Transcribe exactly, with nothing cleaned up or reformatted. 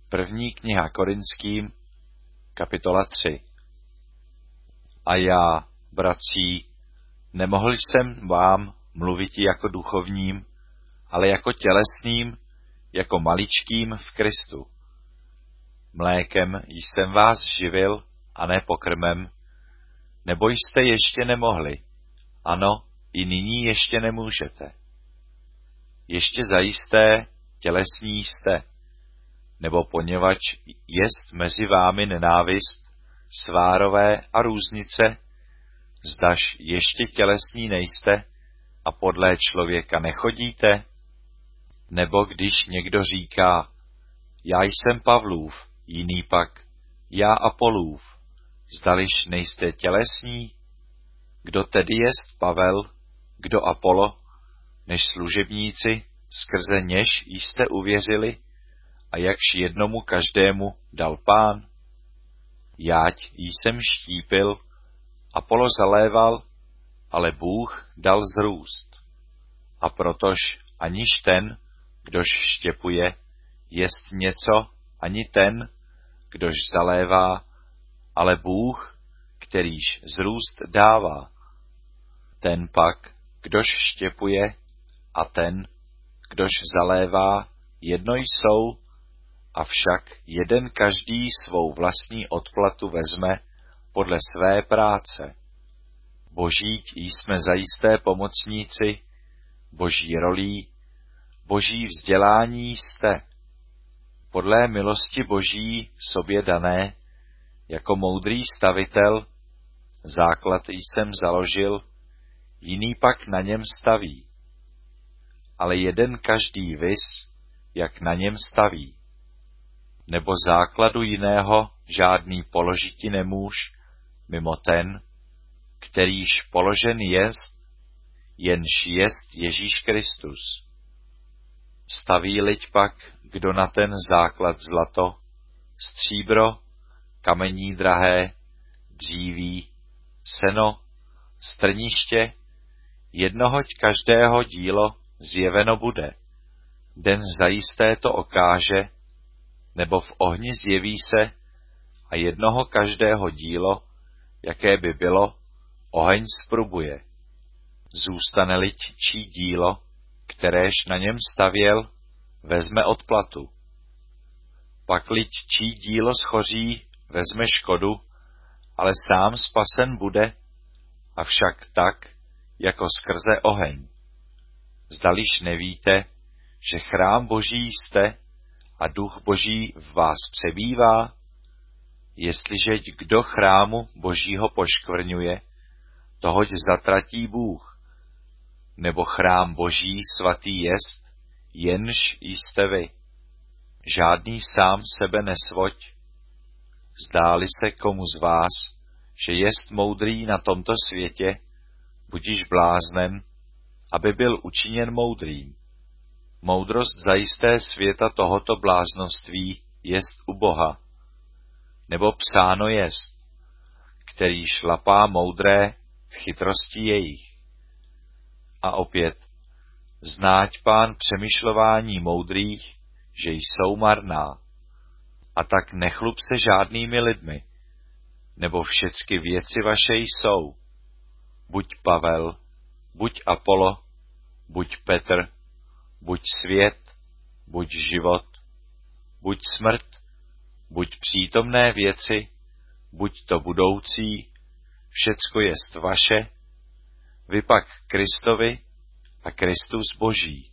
První kniha Korinským, kapitola tři. A já, bratří, nemohl jsem vám mluvit jako duchovním, ale jako tělesným, jako maličkým v Kristu. Mlékem jsem vás živil a ne pokrmem, nebo jste ještě nemohli, ano, i nyní ještě nemůžete. Ještě zajisté tělesní jste, nebo poněvadž jest mezi vámi nenávist, svárové a různice, zdaž ještě tělesní nejste a podle člověka nechodíte? Nebo když někdo říká, já jsem Pavlův, jiný pak, já Apolův, zdališ nejste tělesní? Kdo tedy jest Pavel, kdo Apolo, než služebníci, skrze něž jste uvěřili, a jakž jednomu každému dal Pán? Jáť jsem štípil, Apolo zaléval, ale Bůh dal zrůst. A protož aniž ten, kdož štěpuje, jest něco, ani ten, kdož zalévá, ale Bůh, kterýž zrůst dává. Ten pak, kdož štěpuje, a ten, kdož zalévá, jedno jsou, avšak jeden každý svou vlastní odplatu vezme podle své práce. Boží jsme zajisté pomocníci, boží rolí, boží vzdělání jste. Podle milosti boží sobě dané, jako moudrý stavitel, základ jsem založil, jiný pak na něm staví. Ale jeden každý vis, jak na něm staví. Nebo základu jiného žádný položiti nemůž, mimo ten, kterýž položen jest, jenž jest Ježíš Kristus. Staví-liť pak, kdo na ten základ zlato, stříbro, kamení drahé, dříví, seno, strniště, jednohoď každého dílo zjeveno bude. Den zajisté to okáže, nebo v ohni zjeví se a jednoho každého dílo, jaké by bylo, oheň zprubuje. Zůstane-li čí dílo, kteréž na něm stavěl, vezme odplatu. Pak-li čí dílo schoří, vezme škodu, ale sám spasen bude, avšak tak, jako skrze oheň. Zdališ nevíte, že chrám Boží jste a duch Boží v vás přebývá? Jestliže kdo chrámu Božího poškvrňuje, tohoď zatratí Bůh. Nebo chrám Boží svatý jest, jenž jste vy. Žádný sám sebe nesvoď. Zdáli se komu z vás, že jest moudrý na tomto světě, budiž bláznem, aby byl učiněn moudrým. Moudrost zajisté světa tohoto bláznoství jest u Boha. Nebo psáno jest, který šlapá moudré v chytrosti jejich. A opět, znáť Pán přemýšlování moudrých, že jsou marná. A tak nechlup se žádnými lidmi, nebo všecky věci vaše jsou. Buď Pavel, buď Apolo, buď Petr, buď svět, buď život, buď smrt, buď přítomné věci, buď to budoucí, všecko jest vaše, vy pak Kristovi a Kristus Boží.